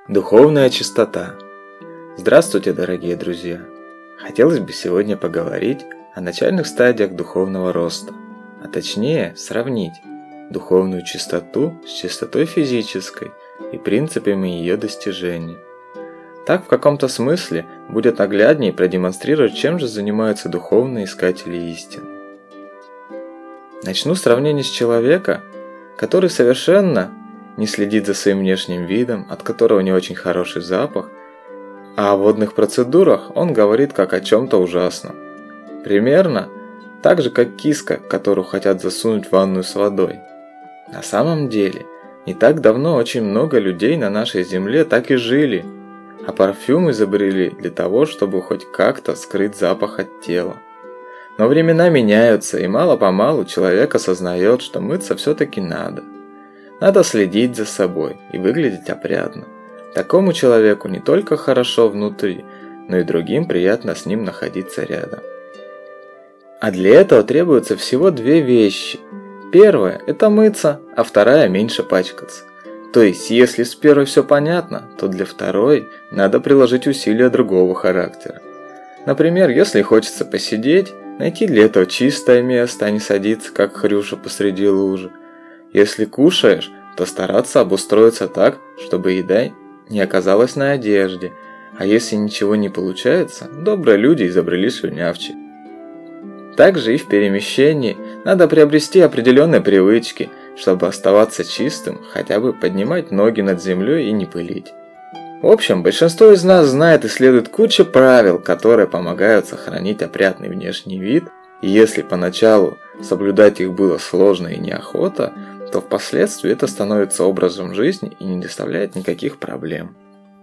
Духовная чистота. Здравствуйте, дорогие друзья! Хотелось бы сегодня поговорить о начальных стадиях духовного роста, а точнее сравнить духовную чистоту с чистотой физической и принципами ее достижения. Так в каком-то смысле будет нагляднее продемонстрировать, чем же занимаются духовные искатели истин. Начну с сравнения с человека, который совершенно не следит за своим внешним видом, от которого не очень хороший запах, а о водных процедурах он говорит как о чем-то ужасном. Примерно так же, как киска, которую хотят засунуть в ванную с водой. На самом деле, не так давно очень много людей на нашей земле так и жили, а парфюм изобрели для того, чтобы хоть как-то скрыть запах от тела. Но времена меняются, и мало-помалу человек осознает, что мыться все-таки надо. Надо следить за собой и выглядеть опрятно. Такому человеку не только хорошо внутри, но и другим приятно с ним находиться рядом. А для этого требуется всего две вещи. Первая – это мыться, а вторая – меньше пачкаться. То есть, если с первой все понятно, то для второй надо приложить усилия другого характера. Например, если хочется посидеть, найти для этого чистое место, а не садиться, как хрюша посреди лужи. Если кушаешь, то стараться обустроиться так, чтобы еда не оказалась на одежде, а если ничего не получается, добрые люди изобрели слюнявчик. Также и в перемещении надо приобрести определенные привычки, чтобы оставаться чистым, хотя бы поднимать ноги над землей и не пылить. В общем, большинство из нас знает и следует куче правил, которые помогают сохранить опрятный внешний вид, и если поначалу соблюдать их было сложно и неохота, то впоследствии это становится образом жизни и не доставляет никаких проблем.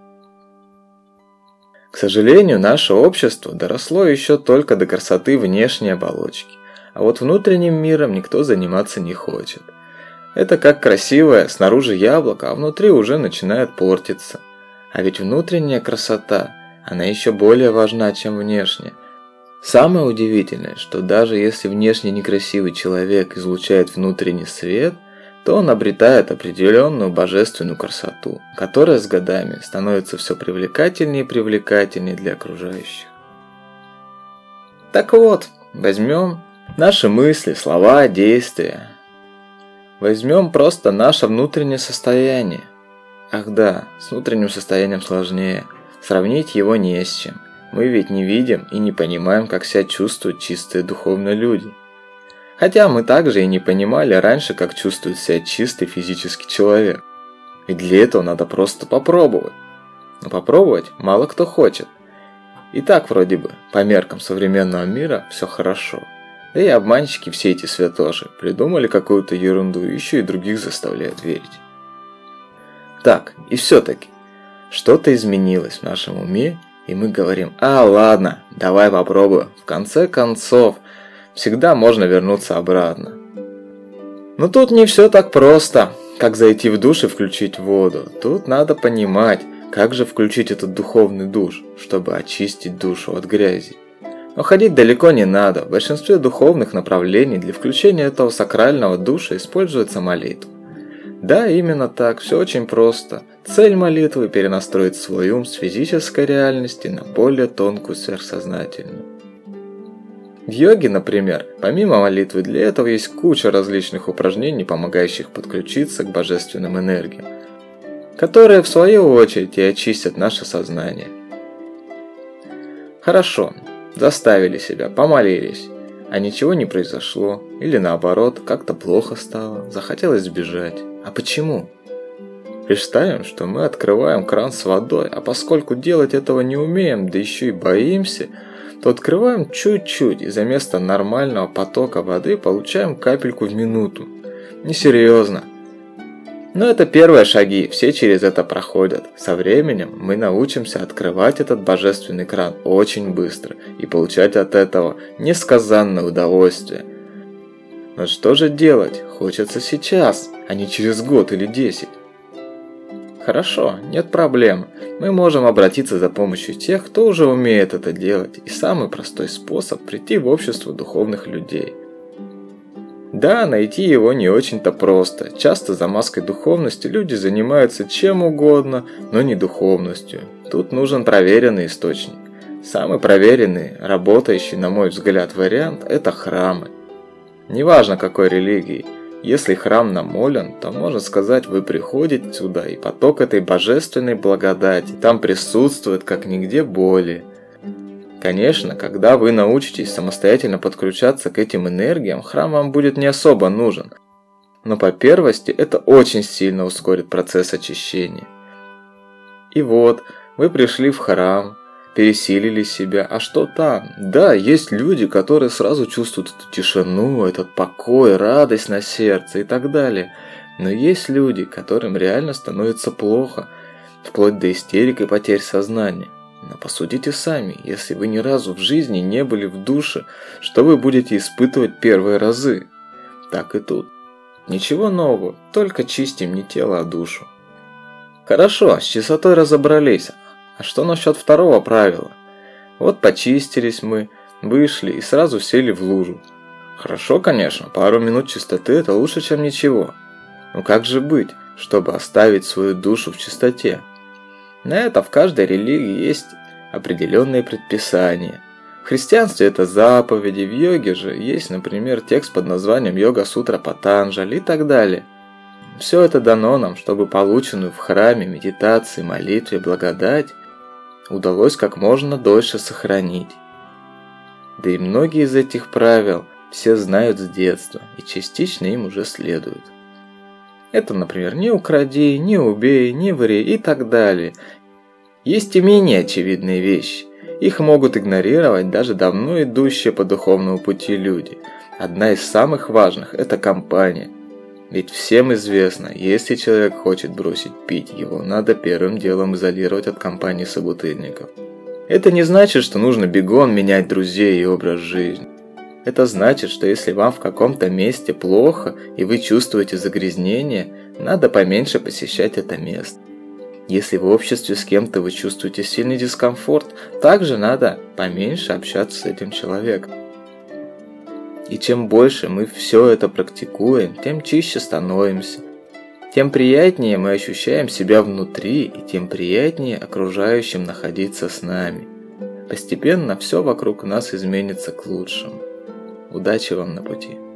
К сожалению, наше общество доросло еще только до красоты внешней оболочки, а вот внутренним миром никто заниматься не хочет. Это как красивое снаружи яблоко, а внутри уже начинает портиться. А ведь внутренняя красота, она еще более важна, чем внешняя. Самое удивительное, что даже если внешне некрасивый человек излучает внутренний свет, то он обретает определенную божественную красоту, которая с годами становится все привлекательнее и привлекательнее для окружающих. Так вот, возьмем наши мысли, слова, действия. Возьмем просто наше внутреннее состояние. Ах да, с внутренним состоянием сложнее. Сравнить его не с чем. Мы ведь не видим и не понимаем, как себя чувствуют чистые духовные люди. Хотя мы также и не понимали раньше, как чувствует себя чистый физический человек. И для этого надо просто попробовать. Но попробовать мало кто хочет. И так вроде бы, по меркам современного мира, все хорошо. Да и обманщики все эти святоши придумали какую-то ерунду и еще и других заставляют верить. Так, и все-таки, что-то изменилось в нашем уме, и мы говорим: а ладно, давай попробуем. В конце концов, всегда можно вернуться обратно. Но тут не все так просто, как зайти в душ и включить воду. Тут надо понимать, как же включить этот духовный душ, чтобы очистить душу от грязи. Но ходить далеко не надо. В большинстве духовных направлений для включения этого сакрального душа используется молитва. Да, именно так, все очень просто. Цель молитвы – перенастроить свой ум с физической реальности на более тонкую сверхсознательную. В йоге, например, помимо молитвы для этого есть куча различных упражнений, помогающих подключиться к божественным энергиям, которые в свою очередь и очистят наше сознание. Хорошо, заставили себя, помолились, а ничего не произошло, или наоборот, как-то плохо стало, захотелось сбежать. А почему? Представим, что мы открываем кран с водой, а поскольку делать этого не умеем, да еще и боимся, то открываем чуть-чуть, и за место нормального потока воды получаем капельку в минуту. Несерьезно. Но это первые шаги, все через это проходят. Со временем мы научимся открывать этот божественный кран очень быстро и получать от этого несказанное удовольствие. Но что же делать? Хочется сейчас, а не через год или 10. Хорошо, нет проблем. Мы можем обратиться за помощью тех, кто уже умеет это делать, и самый простой способ прийти в общество духовных людей. Да, найти его не очень-то просто. Часто за маской духовности люди занимаются чем угодно, но не духовностью. Тут нужен проверенный источник. Самый проверенный, работающий, на мой взгляд, вариант – это храмы. Неважно какой религии. Если храм намолен, то, можно сказать, вы приходите сюда, и поток этой божественной благодати там присутствует как нигде более. Конечно, когда вы научитесь самостоятельно подключаться к этим энергиям, храм вам будет не особо нужен. Но по первости это очень сильно ускорит процесс очищения. И вот, вы пришли в храм, пересилили себя, а что там? Да, есть люди, которые сразу чувствуют эту тишину, этот покой, радость на сердце и так далее. Но есть люди, которым реально становится плохо, вплоть до истерик и потерь сознания. Но посудите сами, если вы ни разу в жизни не были в душе, что вы будете испытывать первые разы? Так и тут. Ничего нового, только чистим не тело, а душу. Хорошо, с чистотой разобрались. А что насчет второго правила? Вот почистились мы, вышли и сразу сели в лужу. Хорошо, конечно, пару минут чистоты – это лучше, чем ничего. Но как же быть, чтобы оставить свою душу в чистоте? На это в каждой религии есть определенные предписания. В христианстве это заповеди, в йоге же есть, например, текст под названием «Йога-сутра Патанджали» и так далее. Все это дано нам, чтобы полученную в храме, медитации, молитве, благодать удалось как можно дольше сохранить. Да и многие из этих правил все знают с детства и частично им уже следуют. Это, например, не укради, не убей, не ври и так далее. Есть и менее очевидные вещи. Их могут игнорировать даже давно идущие по духовному пути люди. Одна из самых важных – это компания. Ведь всем известно, если человек хочет бросить пить, его надо первым делом изолировать от компании собутыльников. Это не значит, что нужно бегом менять друзей и образ жизни. Это значит, что если вам в каком-то месте плохо и вы чувствуете загрязнение, надо поменьше посещать это место. Если в обществе с кем-то вы чувствуете сильный дискомфорт, также надо поменьше общаться с этим человеком. И чем больше мы все это практикуем, тем чище становимся, тем приятнее мы ощущаем себя внутри, и тем приятнее окружающим находиться с нами. Постепенно все вокруг нас изменится к лучшему. Удачи вам на пути!